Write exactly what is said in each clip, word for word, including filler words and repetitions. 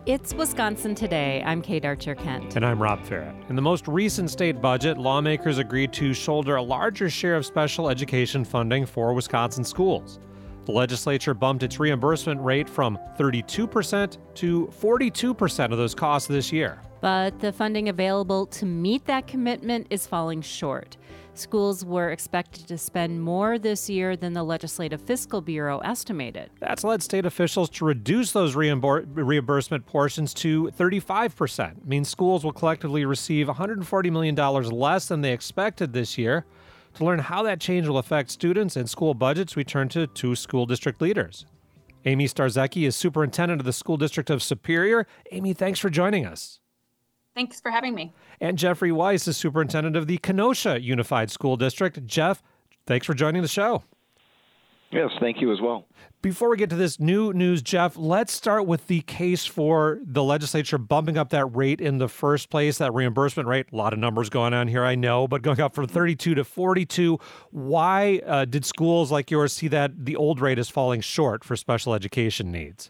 It's Wisconsin Today. I'm Kate Archer-Kent. And I'm Rob Farrett. In the most recent state budget, lawmakers agreed to shoulder a larger share of special education funding for Wisconsin schools. The legislature bumped its reimbursement rate from thirty-two percent to forty-two percent of those costs this year. But the funding available to meet that commitment is falling short. Schools were expected to spend more this year than the Legislative Fiscal Bureau estimated. That's led state officials to reduce those reimbur- reimbursement portions to thirty-five percent. It means schools will collectively receive one hundred forty million dollars less than they expected this year. To learn how that change will affect students and school budgets, we turn to two school district leaders. Amy Starzecki is superintendent of the School District of Superior. Amy, thanks for joining us. Thanks for having me. And Jeffrey Weiss is superintendent of the Kenosha Unified School District. Jeff, thanks for joining the show. Yes, thank you as well. Before we get to this new news, Jeff, let's start with the case for the legislature bumping up that rate in the first place, that reimbursement rate. A lot of numbers going on here, I know, but going up from thirty-two to forty-two. Why uh, did schools like yours see that the old rate is falling short for special education needs?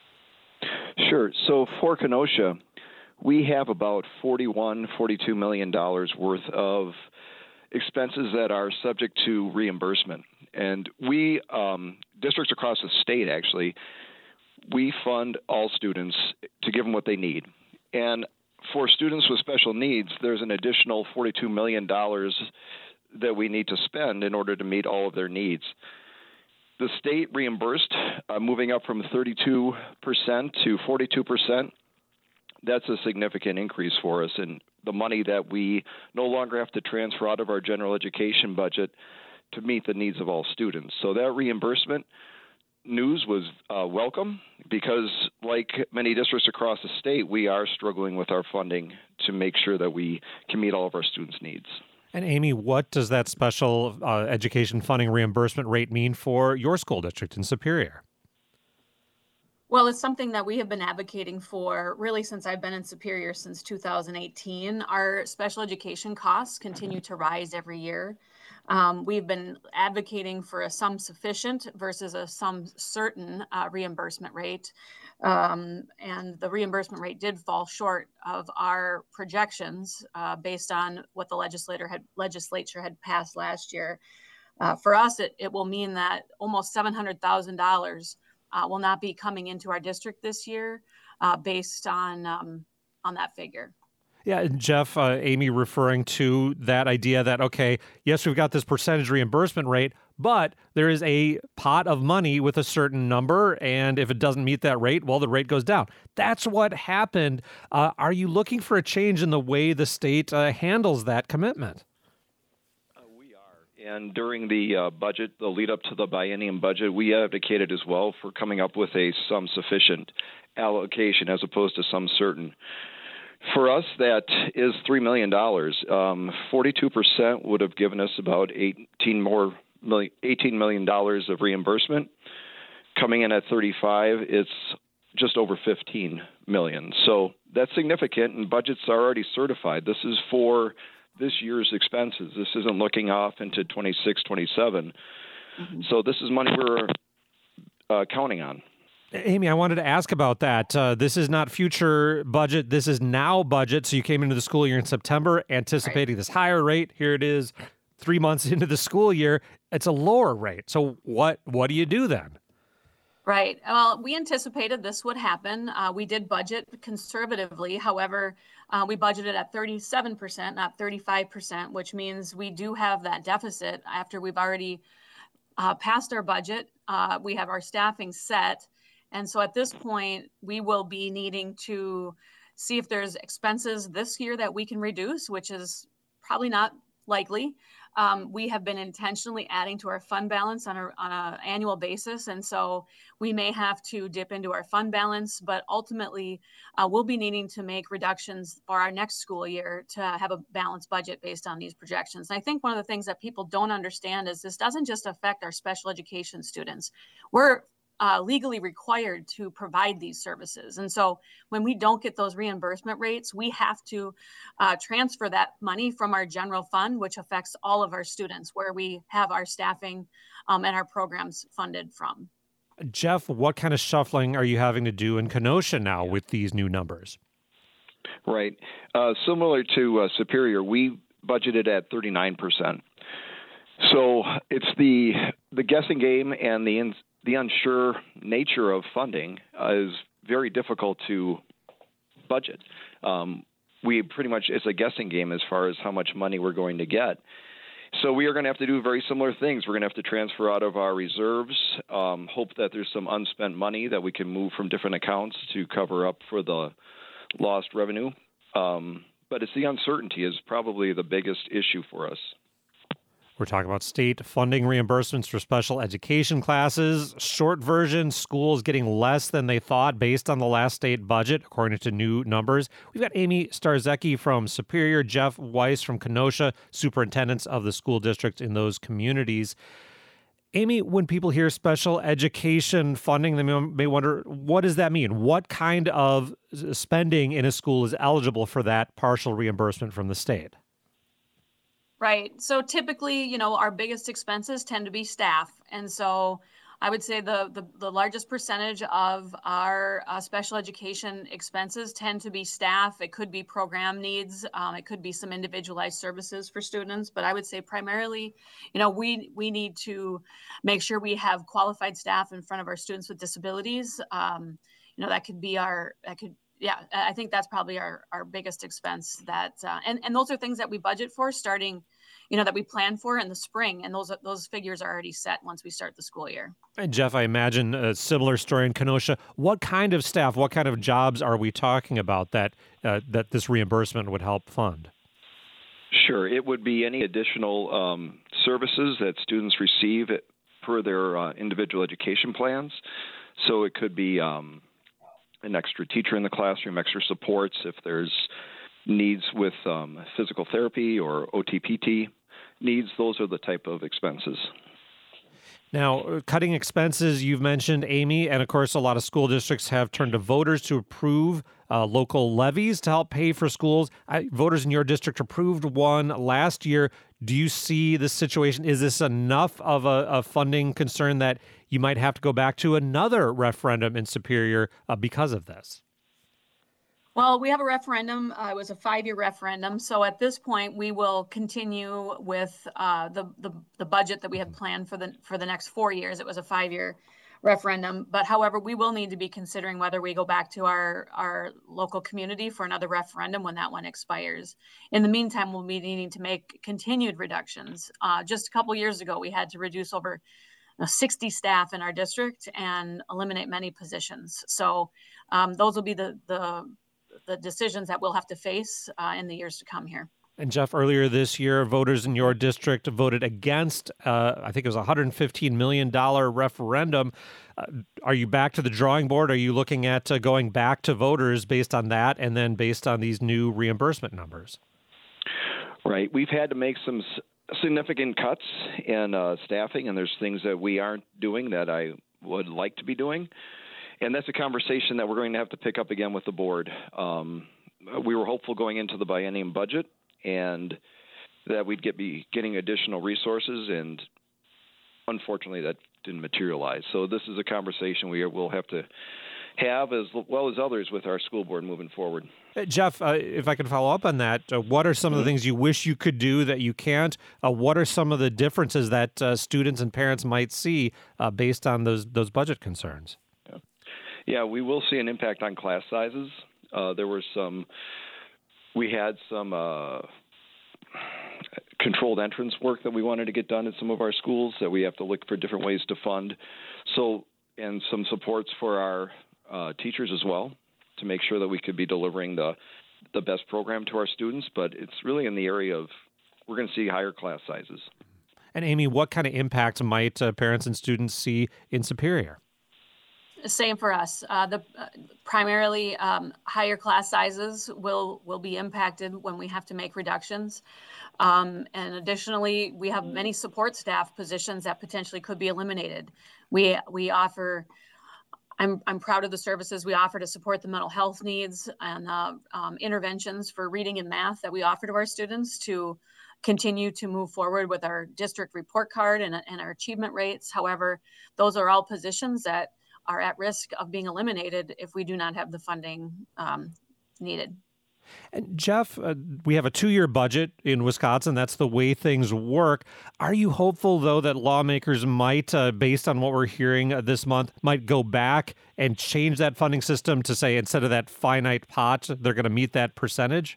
Sure. So for Kenosha, we have about forty-one, forty-two million dollars worth of expenses that are subject to reimbursement. And we, um, districts across the state, actually, we fund all students to give them what they need. And for students with special needs, there's an additional forty-two million dollars that we need to spend in order to meet all of their needs. The state reimbursed, uh, moving up from thirty-two percent to forty-two percent. That's a significant increase for us, and the money that we no longer have to transfer out of our general education budget to meet the needs of all students. So that reimbursement news was uh, welcome because, like many districts across the state, we are struggling with our funding to make sure that we can meet all of our students' needs. And Amy, what does that special uh, education funding reimbursement rate mean for your school district in Superior? Well, it's something that we have been advocating for really since I've been in Superior since two thousand eighteen. Our special education costs continue to rise every year. Um, we've been advocating for a sum sufficient versus a sum certain uh, reimbursement rate. Um, and the reimbursement rate did fall short of our projections uh, based on what the legislator had, legislature had passed last year. Uh, for us, it, it will mean that almost seven hundred thousand dollars Uh, will not be coming into our district this year uh, based on um, on that figure. Yeah, and Jeff, uh, Amy referring to that idea that, okay, yes, we've got this percentage reimbursement rate, but there is a pot of money with a certain number, and if it doesn't meet that rate, well, the rate goes down. That's what happened. Uh, are you looking for a change in the way the state uh, handles that commitment? And during the uh, budget, the lead up to the biennium budget, we advocated as well for coming up with a sum sufficient allocation as opposed to sum certain. For us, that is three million dollars. Um, forty-two percent would have given us about eighteen more million, eighteen million dollars of reimbursement. Coming in at thirty-five, it's just over fifteen million dollars. So that's significant, and budgets are already certified. This is for this year's expenses. This isn't looking off into twenty-six, twenty-seven. Mm-hmm. So this is money we're uh, counting on. Amy, I wanted to ask about that. Uh, this is not future budget. This is now budget. So you came into the school year in September anticipating right. this higher rate. Here it is three months into the school year. It's a lower rate. So what, what do you do then? Right. Well, we anticipated this would happen. Uh, we did budget conservatively. However, uh, we budgeted at thirty-seven percent, not thirty-five percent, which means we do have that deficit after we've already uh, passed our budget. Uh, we have our staffing set. And so at this point, we will be needing to see if there's expenses this year that we can reduce, which is probably not likely. Um, we have been intentionally adding to our fund balance on a on an annual basis, and so we may have to dip into our fund balance, but ultimately uh, we'll be needing to make reductions for our next school year to have a balanced budget based on these projections. And I think one of the things that people don't understand is this doesn't just affect our special education students. We're Uh, legally required to provide these services. And so when we don't get those reimbursement rates, we have to uh, transfer that money from our general fund, which affects all of our students, where we have our staffing um, and our programs funded from. Jeff, what kind of shuffling are you having to do in Kenosha now with these new numbers? Right. Uh, similar to uh, Superior, we budgeted at thirty-nine percent. So it's the the guessing game and the in, the unsure nature of funding uh, is very difficult to budget. Um, we pretty much, it's a guessing game as far as how much money we're going to get. So we are going to have to do very similar things. We're going to have to transfer out of our reserves, um, hope that there's some unspent money that we can move from different accounts to cover up for the lost revenue. Um, but it's the uncertainty is probably the biggest issue for us. We're talking about state funding reimbursements for special education classes. Short version, schools getting less than they thought based on the last state budget, according to new numbers. We've got Amy Starzecki from Superior, Jeff Weiss from Kenosha, superintendents of the school districts in those communities. Amy, when people hear special education funding, they may wonder, what does that mean? What kind of spending in a school is eligible for that partial reimbursement from the state? Right. So typically, you know, our biggest expenses tend to be staff. And so I would say the the, the largest percentage of our uh, special education expenses tend to be staff. It could be program needs. Um, it could be some individualized services for students. But I would say primarily, you know, we we need to make sure we have qualified staff in front of our students with disabilities. Um, you know, that could be our, that could Yeah, I think that's probably our, our biggest expense that, uh, and, and those are things that we budget for starting, you know, that we plan for in the spring. And those, those figures are already set once we start the school year. And Jeff, I imagine a similar story in Kenosha. What kind of staff, what kind of jobs are we talking about that, uh, that this reimbursement would help fund? Sure. It would be any additional um, services that students receive per their uh, individual education plans. So it could be, um, an extra teacher in the classroom, extra supports if there's needs with um, physical therapy or O T P T needs. Those are the type of expenses. Now, cutting expenses, you've mentioned, Amy, and of course, a lot of school districts have turned to voters to approve uh, local levies to help pay for schools. I, voters in your district approved one last year. Do you see this situation? Is this enough of a, a funding concern that you might have to go back to another referendum in Superior uh, because of this? Well, we have a referendum. Uh, it was a five-year referendum. So at this point, we will continue with uh, the, the the budget that we had planned for the for the next four years. It was a five-year referendum. But however, we will need to be considering whether we go back to our, our local community for another referendum when that one expires. In the meantime, we'll be needing to make continued reductions. Uh, just a couple years ago, we had to reduce over sixty staff in our district and eliminate many positions. So um, those will be the, the the decisions that we'll have to face uh, in the years to come here. And Jeff, earlier this year, voters in your district voted against, uh, I think it was a one hundred fifteen million dollars referendum. Uh, are you back to the drawing board? Are you looking at uh, going back to voters based on that and then based on these new reimbursement numbers? Right. We've had to make some significant cuts in uh, staffing, and there's things that we aren't doing that I would like to be doing. And that's a conversation that we're going to have to pick up again with the board. Um, we were hopeful going into the biennium budget and that we'd get be getting additional resources, and unfortunately that didn't materialize. So this is a conversation we will have to have as well as others with our school board moving forward. Uh, Jeff, uh, if I can follow up on that, uh, what are some mm-hmm. of the things you wish you could do that you can't? Uh, what are some of the differences that uh, students and parents might see uh, based on those those budget concerns? Yeah, yeah we will see an impact on class sizes. Uh, there were some, we had some uh, controlled entrance work that we wanted to get done at some of our schools that we have to look for different ways to fund. So, and some supports for our uh, teachers as well to make sure that we could be delivering the the best program to our students. But it's really in the area of, we're going to see higher class sizes. And Amy, what kind of impact might uh, parents and students see in Superior? Same for us. Uh, the uh, primarily um, higher class sizes will will be impacted when we have to make reductions. Um, and additionally, we have many support staff positions that potentially could be eliminated. We we offer, I'm I'm proud of the services we offer to support the mental health needs and uh, um, interventions for reading and math that we offer to our students to continue to move forward with our district report card and, and our achievement rates. However, those are all positions that are at risk of being eliminated if we do not have the funding um, needed. And Jeff, uh, we have a two-year budget in Wisconsin. That's the way things work. Are you hopeful, though, that lawmakers might, uh, based on what we're hearing uh, this month, might go back and change that funding system to say instead of that finite pot, they're going to meet that percentage?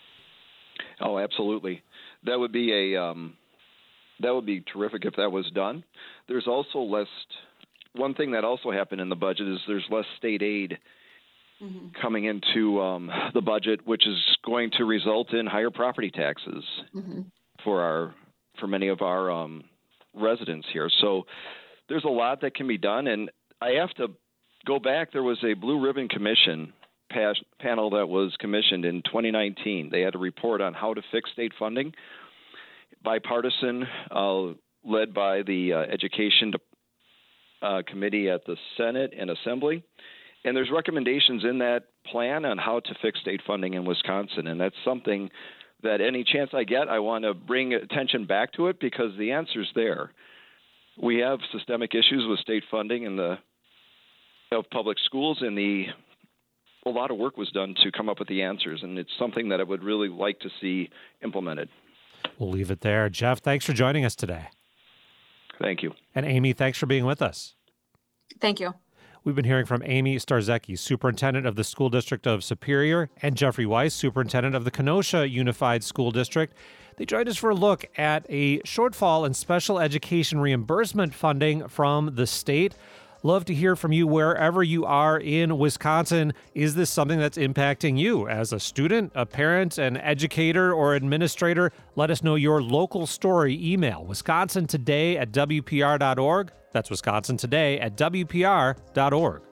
Oh, absolutely. That would be a um, that would be terrific if that was done. There's also less. One thing that also happened in the budget is there's less state aid Mm-hmm. coming into um, the budget, which is going to result in higher property taxes mm-hmm. for our for many of our um, residents here. So there's a lot that can be done, and I have to go back. There was a Blue Ribbon Commission pas- panel that was commissioned in twenty nineteen. They had a report on how to fix state funding, bipartisan, uh, led by the uh, Education uh, Committee at the Senate and Assembly. And there's recommendations in that plan on how to fix state funding in Wisconsin. And that's something that any chance I get, I want to bring attention back to it because the answer's there. We have systemic issues with state funding in the of public schools, and the a lot of work was done to come up with the answers. And it's something that I would really like to see implemented. We'll leave it there. Jeff, thanks for joining us today. Thank you. And Amy, thanks for being with us. Thank you. We've been hearing from Amy Starzecki, Superintendent of the School District of Superior, and Jeffrey Weiss, Superintendent of the Kenosha Unified School District. They joined us for a look at a shortfall in special education reimbursement funding from the state. Love to hear from you wherever you are in Wisconsin. Is this something that's impacting you as a student, a parent, an educator, or administrator? Let us know your local story. Email wisconsin today at w p r dot org. That's Wisconsin Today at w p r dot org.